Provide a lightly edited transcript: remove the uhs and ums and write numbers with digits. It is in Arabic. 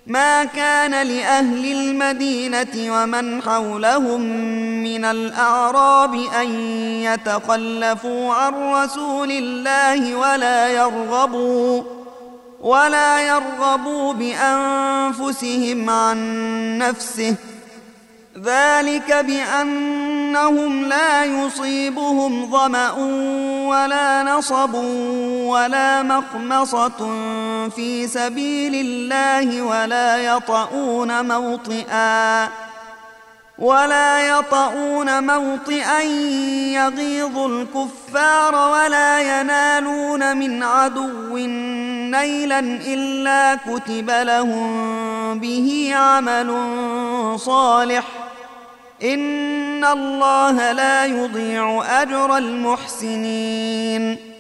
ما كان لأهل المدينة ومن حولهم من الأعراب أن يتخلفوا عن رسول الله ولا يرغبوا بأنفسهم عن نفسه، ذلك بأنهم لا يصيبهم ظمأ ولا نصب ولا مخمصة في سبيل الله ولا يطؤون موطئا يغيظ الكفار ولا ينالون من عدو نيلا إلا كتب لهم به عمل صالح، إن الله لا يضيع أجر المحسنين.